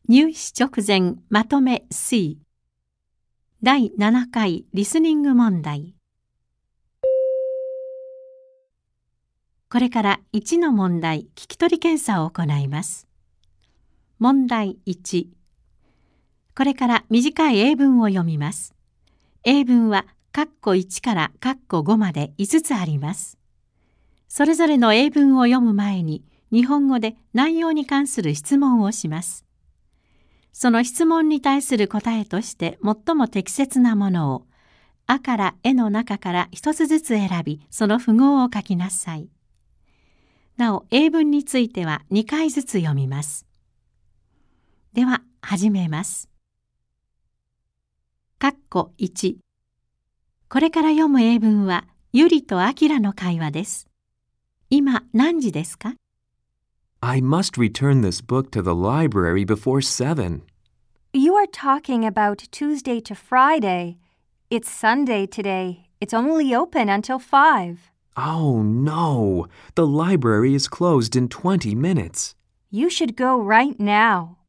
入試直前まとめ C 第7回リスニング問題。これから1の問題聞き取り検査を行います。問題1。これから短い英文を読みます。英文は括弧1から括弧5まで5つあります。それぞれの英文を読む前に日本語で内容に関する質問をします。その質問に対する答えとして最も適切なものをあからえの中から一つずつ選び、その符号を書きなさい。なお、英文については2回ずつ読みます。では、始めます。括弧1。これから読む英文は、ゆりとあきらの会話です。今、何時ですか？ I must return this book to the library before 7. You are talking about Tuesday to Friday. It's Sunday today. It's only open until 5. Oh no! The library is closed in 20 minutes. You should go right now.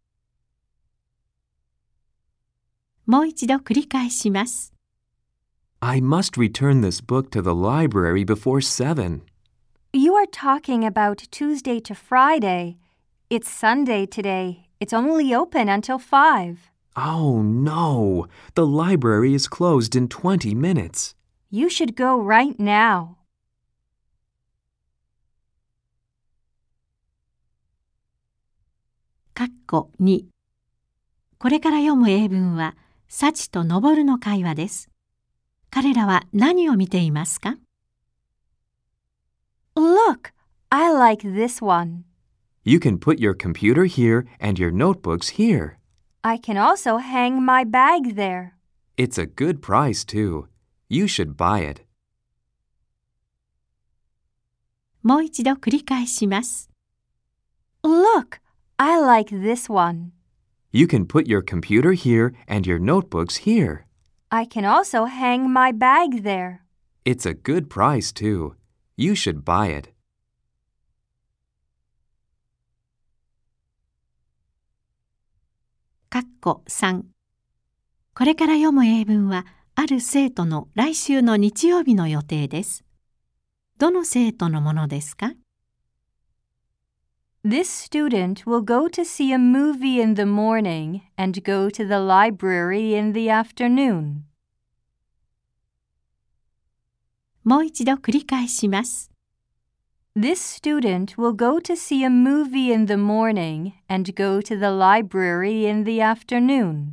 もう一度繰り返します。 I must return this book to the library before 7. You are talking about Tuesday to Friday. It's Sunday today. It's only open until 5. Oh no! The library is closed in 20 minutes. You should go right now. 括弧2。これから読む英文は、サチとノボルの会話です。彼らは何を見ていますか？ Look, I like this one. You can put your computer here and your notebooks here. I can also hang my bag there. It's a good price too. You should buy it. もう一度繰り返します。 Look, I like this one. You can put your computer here and your notebooks here. I can also hang my bag there. It's a good price too. You should buy it. 括弧3。これから読む英文は、ある生徒の来週の日曜日の予定です。どの生徒のものですか？ This student will go to see a movie in the morning and go to the library in the afternoon. もう一度繰り返します。 This student will go to see a movie in the morning and go to the library in the afternoon.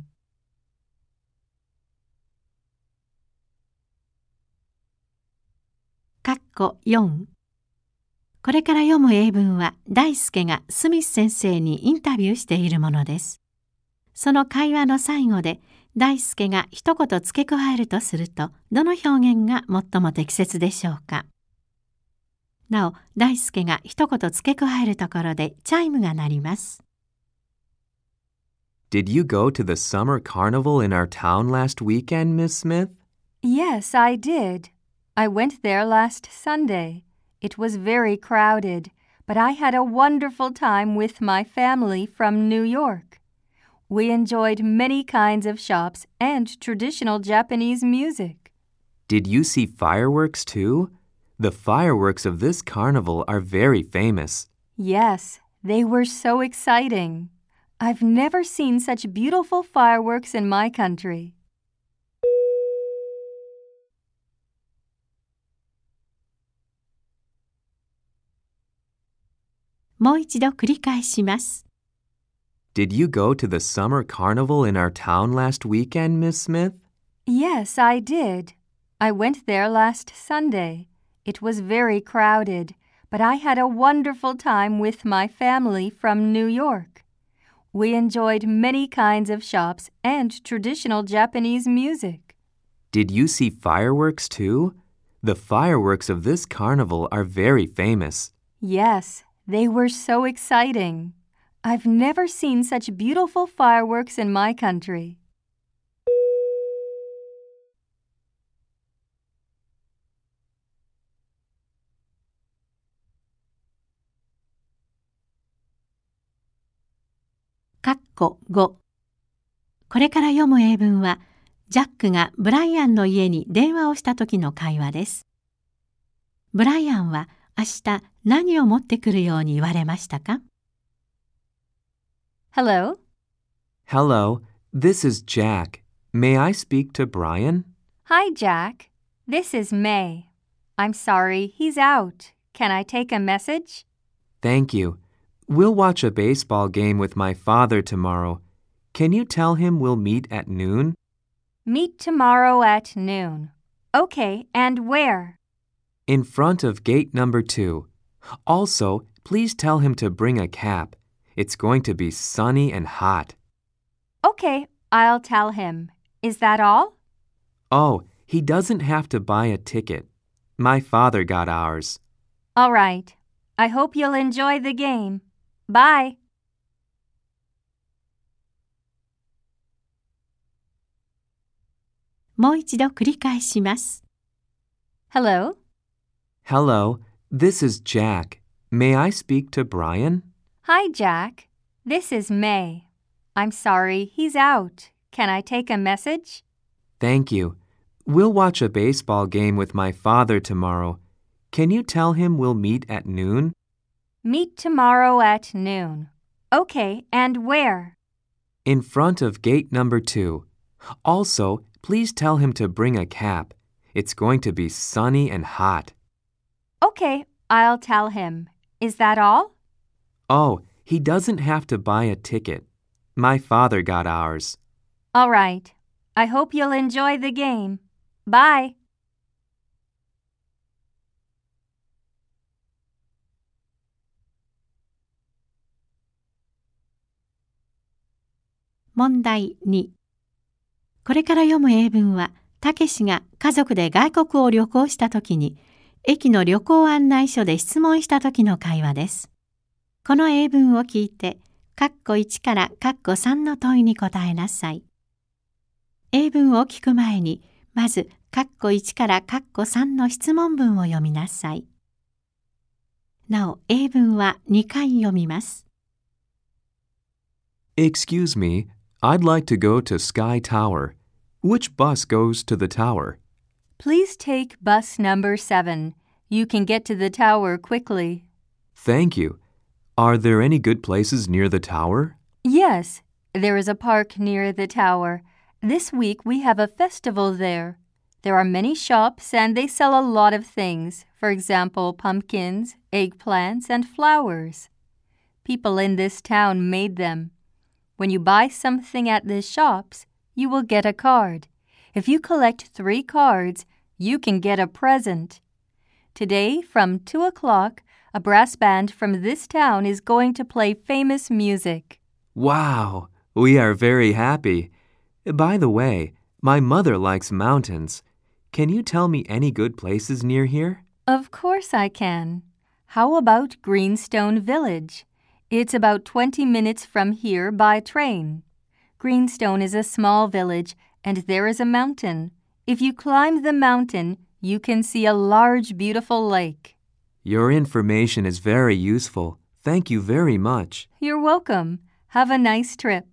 括弧4。これから読む英文は大輔がスミス先生にインタビューしているものです。その会話の最後で大輔が一言付け加えるとすると、どの表現が最も適切でしょうか？なお、大輔が一言付け加えるところでチャイムが鳴ります。 Did you go to the summer carnival in our town last weekend, Miss Smith? Yes, I did. I went there last Sunday. It was very crowded, but I had a wonderful time with my family from New York. We enjoyed many kinds of shops and traditional Japanese music. Did you see fireworks too? The fireworks of this carnival are very famous. Yes, they were so exciting. I've never seen such beautiful fireworks in my country. もう一度繰り返します。 Did you go to the summer carnival in our town last weekend, Miss Smith? Yes, I did. I went there last Sunday. It was very crowded, but I had a wonderful time with my family from New York. We enjoyed many kinds of shops and traditional Japanese music. Did you see fireworks too? The fireworks of this carnival are very famous. Yes, they were so exciting. I've never seen such beautiful fireworks in my country. 括 5。これから読む英文は、ジャックがブライアンの家に電話をした時の会話です。ブライアンは明日何を持ってくるように言われましたか？ Hello? Hello, this is Jack. May I speak to Brian? Hi, Jack. This is May. I'm sorry, he's out. Can I take a message? Thank you. We'll watch a baseball game with my father tomorrow. Can you tell him we'll meet at noon? Meet tomorrow at noon. Okay, and where? In front of gate number 2. Also, please tell him to bring a cap. It's going to be sunny and hot. Okay, I'll tell him. Is that all? Oh, he doesn't have to buy a ticket. My father got ours. All right. I hope you'll enjoy the game. Bye. もう一度繰り返します。 Hello? Hello, this is Jack. May I speak to Brian? Hi, Jack. This is May. I'm sorry, he's out. Can I take a message? Thank you. We'll watch a baseball game with my father tomorrow. Can you tell him we'll meet at noon? Meet tomorrow at noon. Okay, and where? In front of gate number 2. Also, please tell him to bring a cap. It's going to be sunny and hot. Okay, I'll tell him. Is that all? Oh, he doesn't have to buy a ticket. My father got ours. All right. I hope you'll enjoy the game. Bye. 問題2。これから読む英文は、たけしが家族で外国を旅行したときに、駅の旅行案内所で質問したときの会話です。この英文を聞いて、括弧1から括弧3の問いに答えなさい。英文を聞く前に、まず括弧1から括弧3の質問文を読みなさい。なお、英文は2回読みます。 Excuse me, I'd like to go to Sky Tower. Which bus goes to the tower? Please take bus number 7. You can get to the tower quickly. Thank you. Are there any good places near the tower? Yes, there is a park near the tower. This week we have a festival there. There are many shops and they sell a lot of things. For example, pumpkins, eggplants, and flowers. People in this town made them. When you buy something at the shops, you will get a card. If you collect 3 cards, you can get a present. Today, from 2 o'clock, a brass band from this town is going to play famous music. Wow, we are very happy. By the way, my mother likes mountains. Can you tell me any good places near here? Of course I can. How about Greenstone Village? It's about 20 minutes from here by train. Greenstone is a small village, and there is a mountain. If you climb the mountain, you can see a large, beautiful lake. Your information is very useful. Thank you very much. You're welcome. Have a nice trip.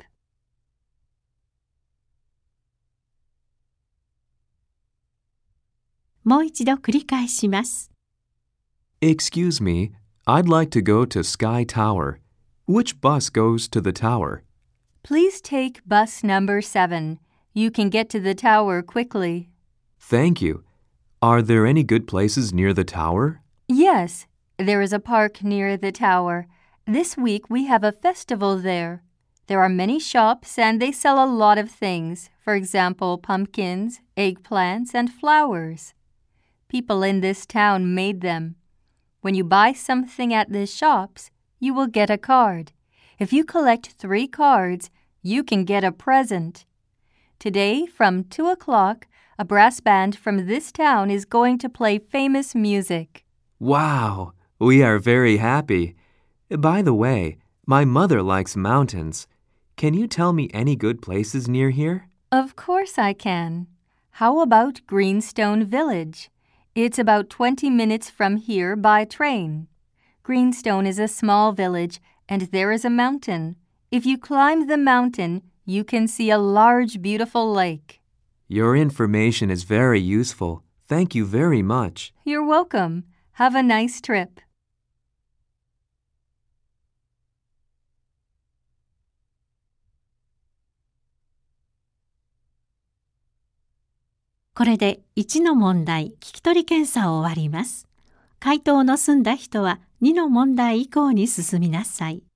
もう一度繰り返します。 Excuse me, I'd like to go to Sky Tower. Which bus goes to the tower? Please take bus number 7. You can get to the tower quickly. Thank you. Are there any good places near the tower? Yes, there is a park near the tower. This week we have a festival there. There are many shops and they sell a lot of things. For example, pumpkins, eggplants, and flowers. People in this town made them. When you buy something at the shops, you will get a card. If you collect 3 cards, you can get a present. Today, from 2 o'clock, a brass band from this town is going to play famous music. Wow, we are very happy. By the way, my mother likes mountains. Can you tell me any good places near here? Of course I can. How about Greenstone Village? It's about 20 minutes from here by train. Greenstone is a small village, and there is a mountain. If you climb the mountain, you can see a large, beautiful lake. Your information is very useful. Thank you very much. You're welcome. Have a nice trip. これで1の問題、聞き取り検査を終わります。回答の済んだ人は2の問題以降に進みなさい。